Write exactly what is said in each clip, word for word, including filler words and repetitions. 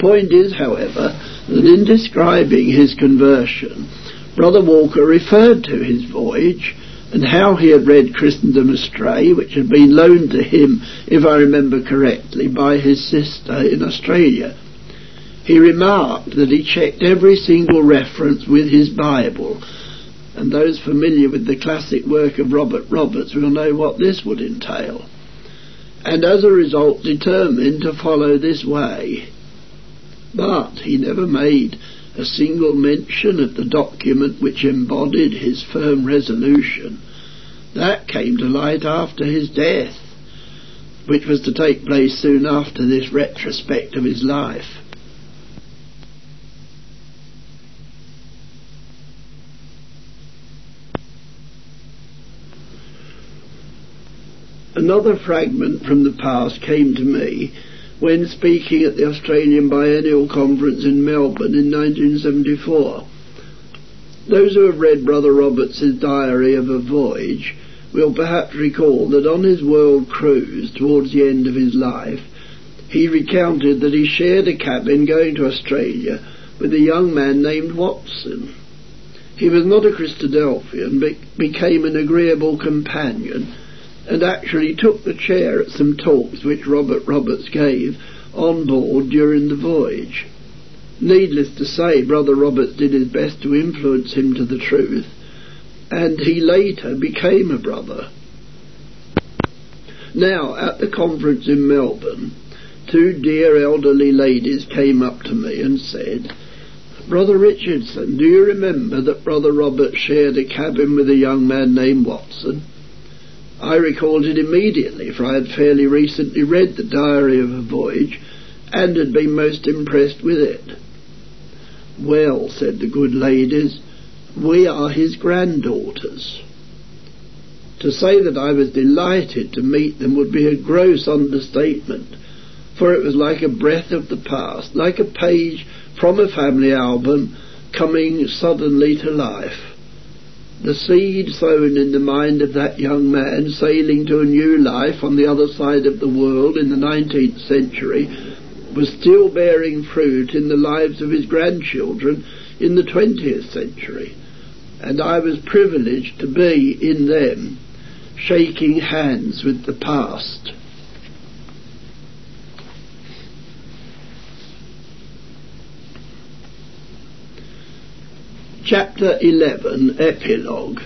point is, however, that in describing his conversion, Brother Walker referred to his voyage and how he had read Christendom Astray, which had been loaned to him, if I remember correctly, by his sister in Australia. He remarked that he checked every single reference with his Bible, and those familiar with the classic work of Robert Roberts will know what this would entail, and as a result determined to follow this way. But he never made a single mention of the document which embodied his firm resolution. That came to light after his death, which was to take place soon after this retrospect of his life. Another fragment from the past came to me when speaking at the Australian Biennial Conference in Melbourne in nineteen seventy-four. Those who have read Brother Roberts's Diary of a Voyage will perhaps recall that on his world cruise towards the end of his life, he recounted that he shared a cabin going to Australia with a young man named Watson. He was not a Christadelphian, but became an agreeable companion, and actually took the chair at some talks which Robert Roberts gave on board during the voyage. Needless to say, Brother Roberts did his best to influence him to the truth, and he later became a brother. Now, at the conference in Melbourne, two dear elderly ladies came up to me and said, "Brother Richardson, do you remember that Brother Roberts shared a cabin with a young man named Watson?" I recalled it immediately, for I had fairly recently read the Diary of a Voyage and had been most impressed with it. "Well," said the good ladies, "we are his granddaughters." To say that I was delighted to meet them would be a gross understatement, for it was like a breath of the past, like a page from a family album coming suddenly to life. The seed sown in the mind of that young man sailing to a new life on the other side of the world in the nineteenth century was still bearing fruit in the lives of his grandchildren in the twentieth century, and I was privileged to be in them, shaking hands with the past. Chapter eleven, Epilogue.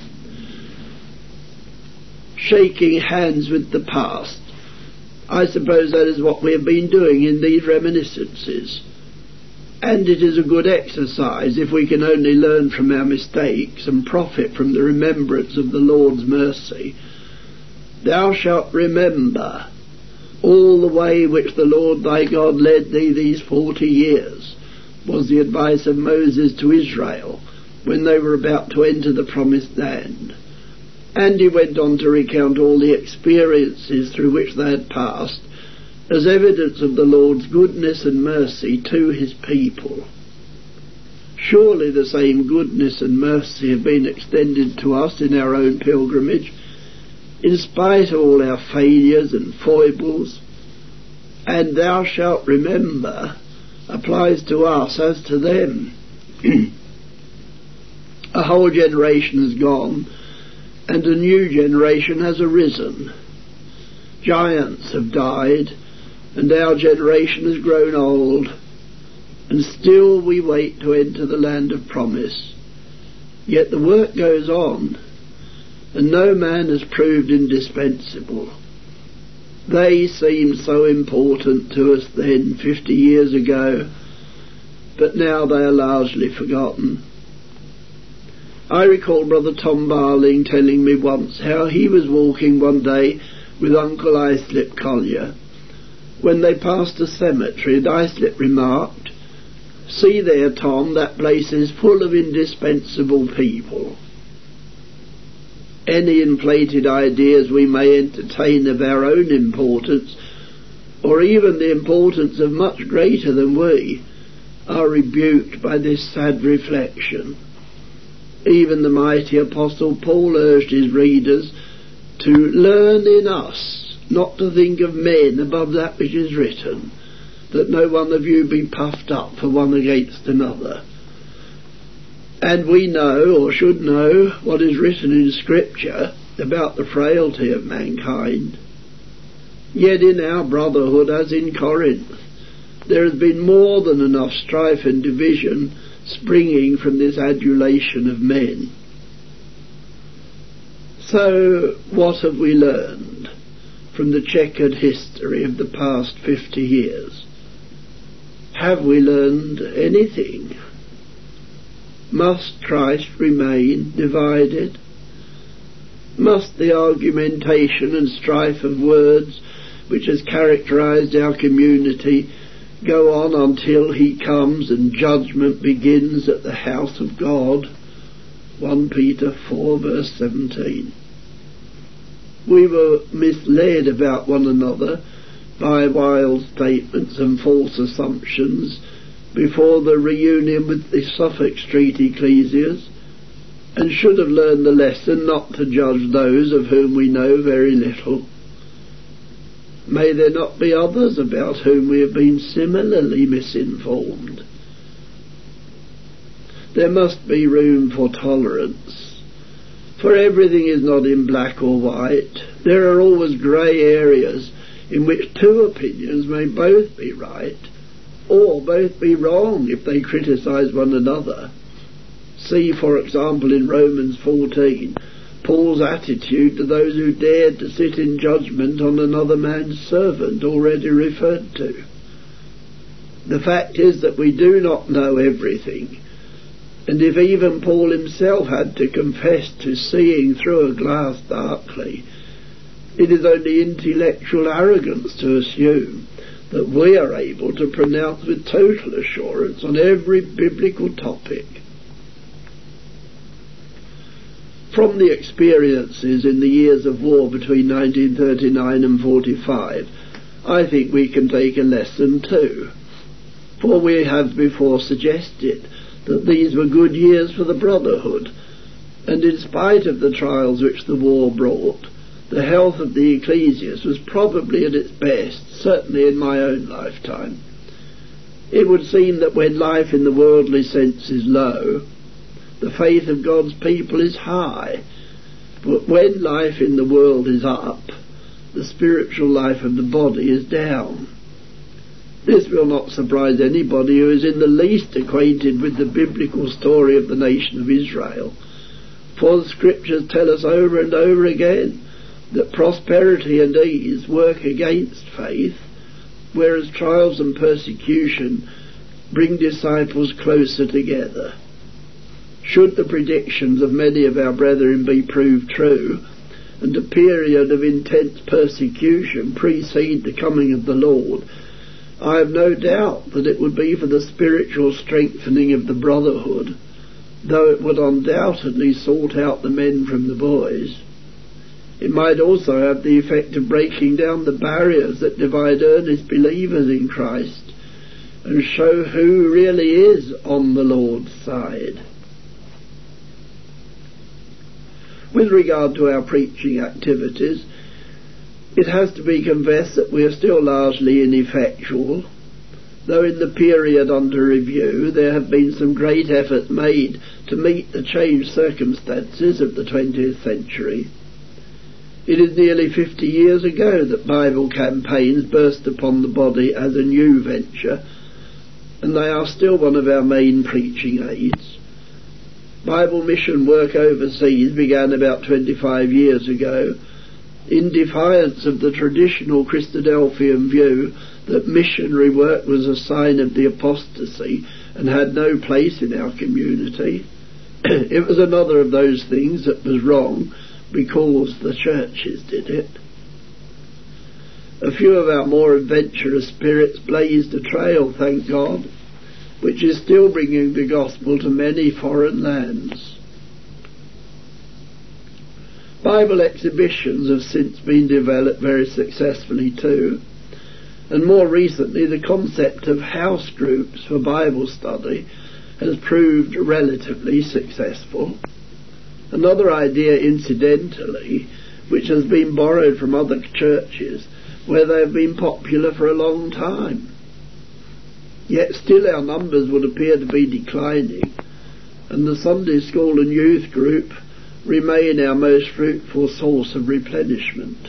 Shaking hands with the past. I suppose that is what we have been doing in these reminiscences, and it is a good exercise if we can only learn from our mistakes and profit from the remembrance of the Lord's mercy. "Thou shalt remember all the way which the Lord thy God led thee these forty years, was the advice of Moses to Israel when they were about to enter the promised land. And he went on to recount all the experiences through which they had passed as evidence of the Lord's goodness and mercy to his people. Surely the same goodness and mercy have been extended to us in our own pilgrimage, in spite of all our failures and foibles. And thou shalt remember applies to us as to them. A whole generation has gone, and a new generation has arisen. Giants have died, and our generation has grown old, and still we wait to enter the land of promise. Yet the work goes on, and no man has proved indispensable. They seemed so important to us then, fifty years ago, but now they are largely forgotten. I recall Brother Tom Barling telling me once how he was walking one day with Uncle Islip Collier when they passed a cemetery, and Islip remarked, "See there, Tom, that place is full of indispensable people." Any inflated ideas we may entertain of our own importance, or even the importance of much greater than we, are rebuked by this sad reflection. Even the mighty Apostle Paul urged his readers to learn in us not to think of men above that which is written, that no one of you be puffed up for one against another. And we know, or should know, what is written in Scripture about the frailty of mankind. Yet in our brotherhood, as in Corinth, there has been more than enough strife and division springing from this adulation of men. So, what have we learned from the checkered history of the past fifty years? Have we learned anything? Must Christ remain divided? Must the argumentation and strife of words which has characterized our community go on until he comes and judgment begins at the house of God? First Peter four verse seventeen. We were misled about one another by wild statements and false assumptions before the reunion with the Suffolk Street ecclesias, and should have learned the lesson not to judge those of whom we know very little. May there not be others about whom we have been similarly misinformed. There must be room for tolerance, for everything is not in black or white. There are always grey areas in which two opinions may both be right, or both be wrong if they criticise one another. See, for example, in Romans fourteen, Paul's attitude to those who dared to sit in judgment on another man's servant, already referred to. The fact is that we do not know everything, and if even Paul himself had to confess to seeing through a glass darkly, it is only intellectual arrogance to assume that we are able to pronounce with total assurance on every biblical topic. From the experiences in the years of war between nineteen thirty-nine and forty-five, I think we can take a lesson too. For we have before suggested that these were good years for the Brotherhood, and in spite of the trials which the war brought, the health of the ecclesias was probably at its best, certainly in my own lifetime. It would seem that when life in the worldly sense is low, the faith of God's people is high, but when life in the world is up, the spiritual life of the body is down. This will not surprise anybody who is in the least acquainted with the biblical story of the nation of Israel, for the Scriptures tell us over and over again that prosperity and ease work against faith, whereas trials and persecution bring disciples closer together. Should the predictions of many of our brethren be proved true, and a period of intense persecution precede the coming of the Lord, I have no doubt that it would be for the spiritual strengthening of the brotherhood, though it would undoubtedly sort out the men from the boys. It might also have the effect of breaking down the barriers that divide earnest believers in Christ, and show who really is on the Lord's side. With regard to our preaching activities, it has to be confessed that we are still largely ineffectual, though in the period under review there have been some great efforts made to meet the changed circumstances of the twentieth century. It is nearly fifty years ago that Bible campaigns burst upon the body as a new venture, and they are still one of our main preaching aids. Bible mission work overseas began about twenty-five years ago, in defiance of the traditional Christadelphian view that missionary work was a sign of the apostasy and had no place in our community. It was another of those things that was wrong because the churches did it. A few of our more adventurous spirits blazed a trail, thank God, which is still bringing the gospel to many foreign lands. Bible exhibitions have since been developed very successfully too, and more recently the concept of house groups for Bible study has proved relatively successful. Another idea, incidentally, which has been borrowed from other churches where they have been popular for a long time. Yet still our numbers would appear to be declining, and the Sunday school and youth group remain our most fruitful source of replenishment.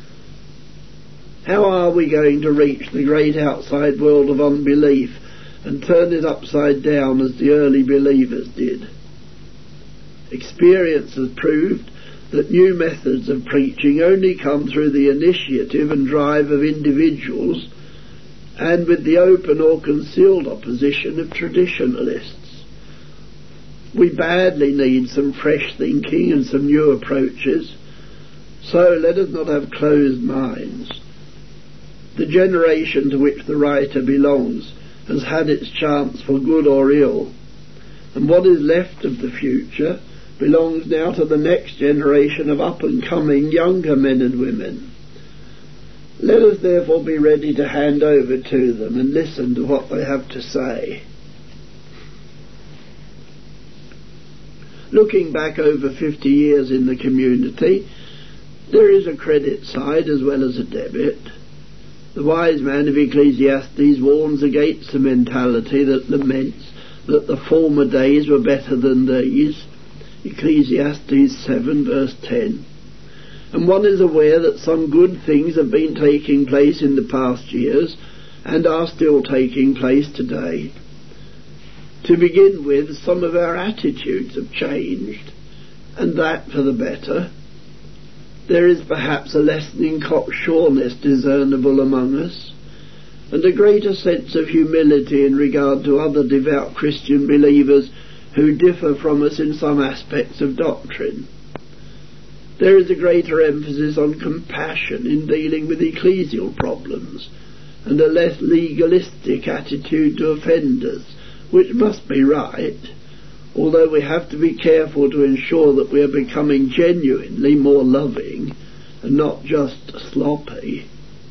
How are we going to reach the great outside world of unbelief and turn it upside down as the early believers did? Experience has proved that new methods of preaching only come through the initiative and drive of individuals and with the open or concealed opposition of traditionalists. We badly need some fresh thinking and some new approaches, so let us not have closed minds. The generation to which the writer belongs has had its chance for good or ill, and what is left of the future belongs now to the next generation of up-and-coming younger men and women. Let us therefore be ready to hand over to them and listen to what they have to say. Looking back over fifty years in the community, there is a credit side as well as a debit. The wise man of Ecclesiastes warns against the mentality that laments that the former days were better than these. Ecclesiastes seven verse ten. And one is aware that some good things have been taking place in the past years and are still taking place today. To begin with, some of our attitudes have changed, and that for the better. There is perhaps a lessening cocksureness discernible among us, and a greater sense of humility in regard to other devout Christian believers who differ from us in some aspects of doctrine. There is a greater emphasis on compassion in dealing with ecclesial problems, and a less legalistic attitude to offenders, which must be right, although we have to be careful to ensure that we are becoming genuinely more loving and not just sloppy.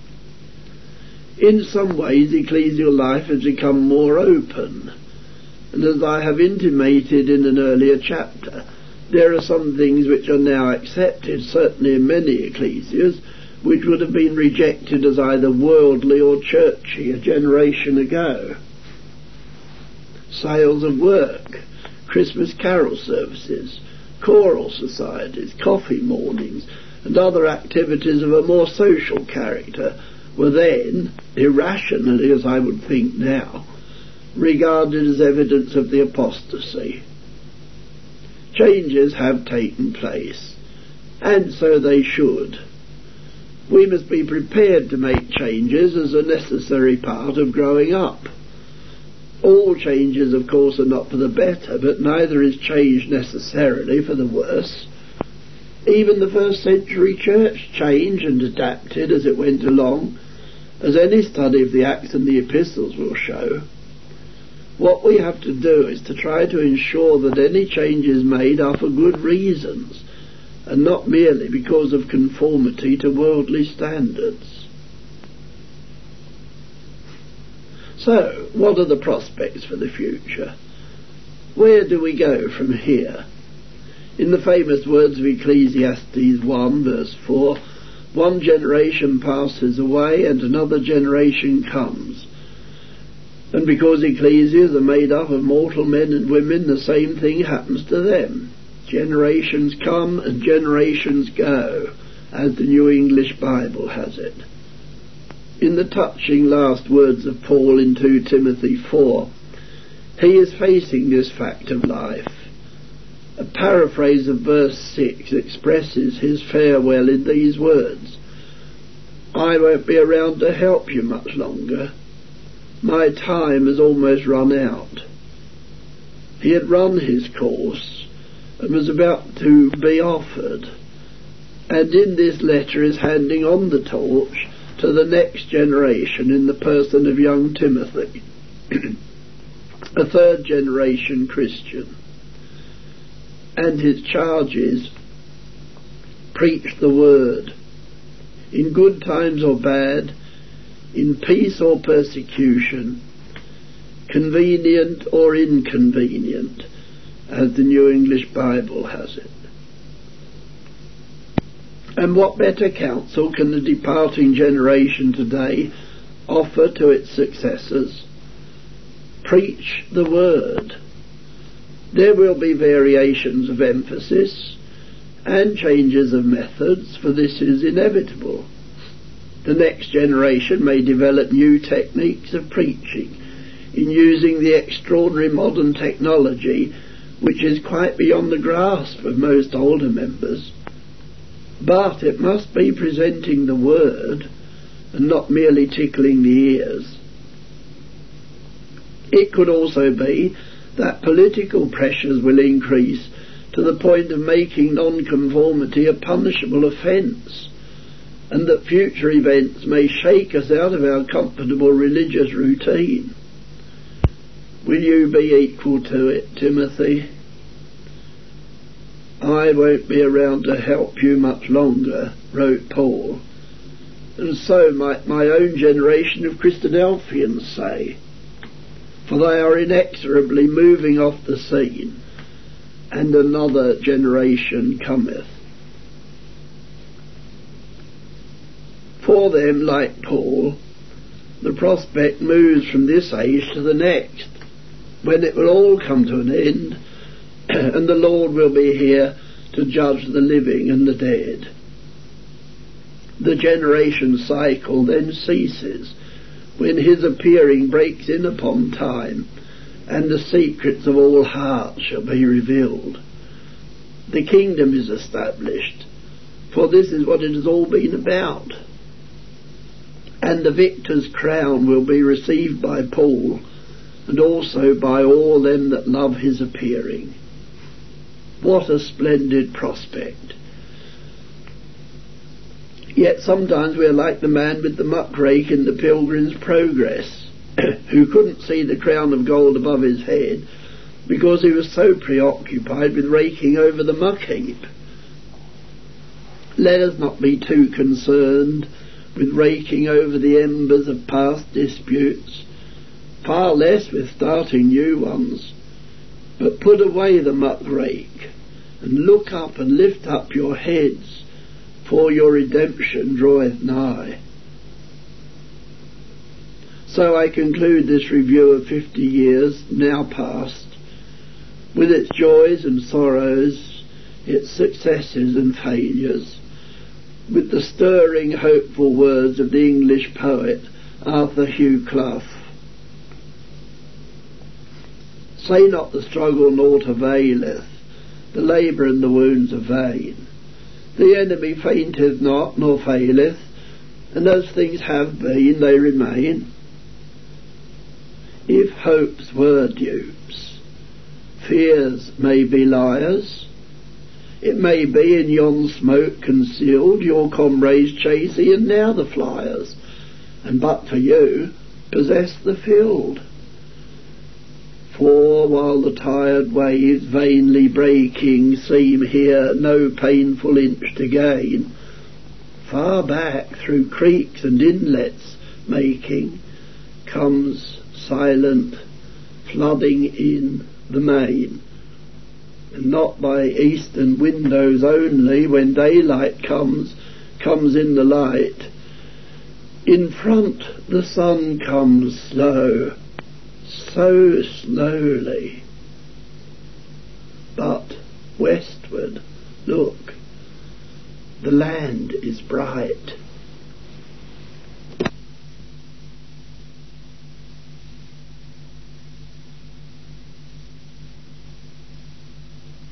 In some ways, ecclesial life has become more open, and as I have intimated in an earlier chapter, there are some things which are now accepted, certainly in many ecclesias, which would have been rejected as either worldly or churchy a generation ago. Sales of work, Christmas carol services, choral societies, coffee mornings, and other activities of a more social character were then, irrationally as I would think now, regarded as evidence of the apostasy. Changes have taken place, and so they should. We must be prepared to make changes as a necessary part of growing up. All changes, of course, are not for the better, but neither is change necessarily for the worse. Even the first century church changed and adapted as it went along, as any study of the Acts and the Epistles will show. What we have to do is to try to ensure that any changes made are for good reasons, and not merely because of conformity to worldly standards. So, what are the prospects for the future? Where do we go from here? In the famous words of Ecclesiastes one verse four, one generation passes away and another generation comes. And because ecclesias are made up of mortal men and women, the same thing happens to them. Generations come and generations go, as the New English Bible has it. In the touching last words of Paul in two Timothy four, he is facing this fact of life. A paraphrase of verse six expresses his farewell in these words: I won't be around to help you much longer. My time has almost run out. He had run his course and was about to be offered, and in this letter is handing on the torch to the next generation in the person of young Timothy, a third generation Christian. And his charge is, preach the word, in good times or bad, in peace or persecution, convenient or inconvenient, as the New English Bible has it. And what better counsel can the departing generation today offer to its successors preach the word. There will be variations of emphasis and changes of methods, for this is inevitable. The next generation may develop new techniques of preaching in using the extraordinary modern technology which is quite beyond the grasp of most older members. But it must be presenting the word and not merely tickling the ears. It could also be that political pressures will increase to the point of making nonconformity a punishable offence, and that future events may shake us out of our comfortable religious routine. Will you be equal to it, Timothy? I won't be around to help you much longer, wrote Paul, and so might my own generation of Christadelphians say, for they are inexorably moving off the scene, and another generation cometh. For them, like Paul, the prospect moves from this age to the next, when it will all come to an end, and the Lord will be here to judge the living and the dead. The generation cycle then ceases, when his appearing breaks in upon time, and the secrets of all hearts shall be revealed. The kingdom is established, for this is what it has all been about. And the victor's crown will be received by Paul, and also by all them that love his appearing. What a splendid prospect! Yet sometimes we are like the man with the muckrake in the Pilgrim's Progress, who couldn't see the crown of gold above his head because he was so preoccupied with raking over the muck heap. Let us not be too concerned with raking over the embers of past disputes, far less with starting new ones, but put away the muck rake and look up and lift up your heads, for your redemption draweth nigh. So I conclude this review of fifty years now past, with its joys and sorrows, its successes and failures, with the stirring, hopeful words of the English poet Arthur Hugh Clough. Say not the struggle naught availeth, the labour and the wounds are vain. The enemy fainteth not nor faileth, and as things have been they remain. If hopes were dupes, fears may be liars. It may be in yon smoke concealed your comrades chase e'en now the flyers, and but for you possess the field. For while the tired waves vainly breaking seem here no painful inch to gain, far back through creeks and inlets making comes silent, flooding in the main, and not by eastern windows only, when daylight comes, comes in the light. In front the sun comes slow, so slowly, but westward, look, the land is bright.